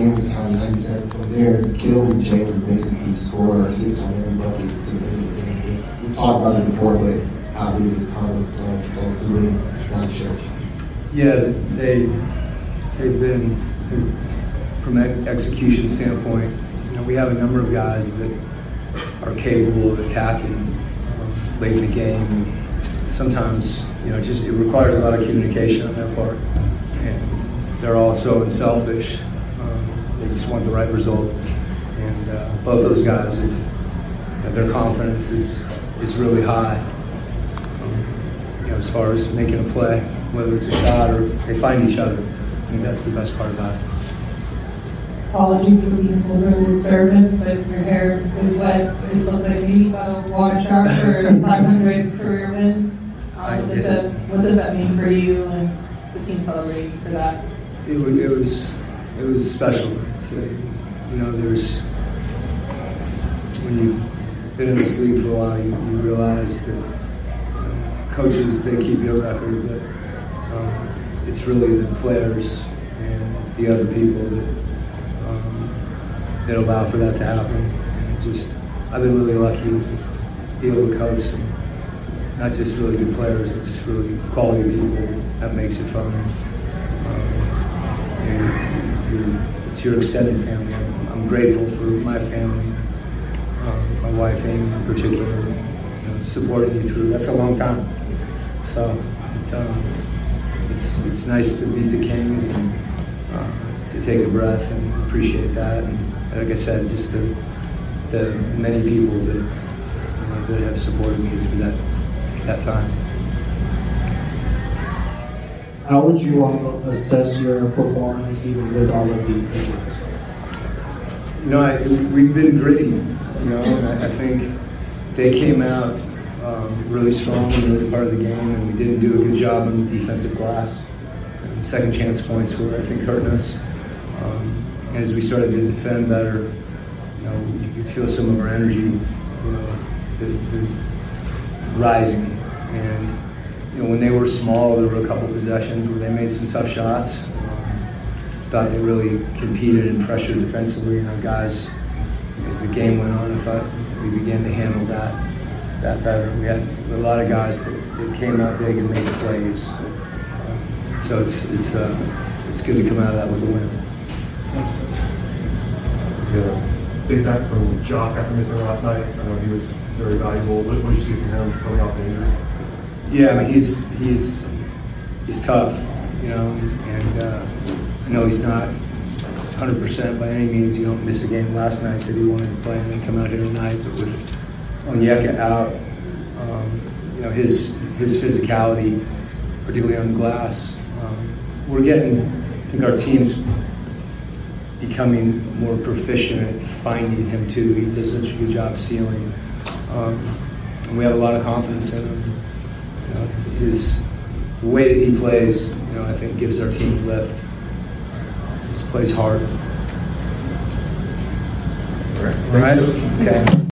game was tied 97. From there, Gil and Jalen basically scored or assist on every bucket to the end of the game. We talked about it before, but how big is Carlos those two in down the stretch? Yeah, they've been, from an execution standpoint, we have a number of guys that are capable of attacking late in the game. Sometimes, it requires a lot of communication on their part, and they're all so unselfish. They just want the right result, and both those guys their confidence is really high. As far as making a play, whether it's a shot or they find each other, I think that's the best part about it. Apologies for being overly observant, but your hair is wet. It looks like maybe you got a water shower for 500 career wins. What does that mean for you and the team celebrating for that? It was special. There's when you've been in this league for a while, you realize that coaches, they keep your record, but it's really the players and the other people that allow for that to happen. And I've been really lucky to be able to coach some, not just really good players, but just really quality people. That makes it fun. It's your extended family. I'm grateful for my family, my wife Amy in particular, supporting you through. That's a long time. So it's nice to meet the Kings and to take a breath and appreciate that. And like I said, just the many people that have supported me through that time. How would you assess your performance even with all of the injuries? We've been gritty. I think they came out really strong in the early part of the game, and we didn't do a good job on the defensive glass. And second chance points were, I think, hurting us. And as we started to defend better, you could feel some of our energy, the rising. And when they were small, there were a couple possessions where they made some tough shots. Thought they really competed and pressured defensively, and our guys, as the game went on, I thought we began to handle that better. We had a lot of guys that came out big and made plays. So it's good to come out of that with a win. Big back from Jock after missing last night. I know he was very valuable. What did you see from him coming off the injury? Yeah, he's tough, and I know he's not 100% by any means. You don't miss a game last night that he wanted to play and then come out here tonight. But with Onyeka out, his physicality, particularly on the glass, I think our team's becoming more proficient at finding him too. He does such a good job sealing. And we have a lot of confidence in him. The way that he plays, I think gives our team a lift. He plays hard. All right. Okay.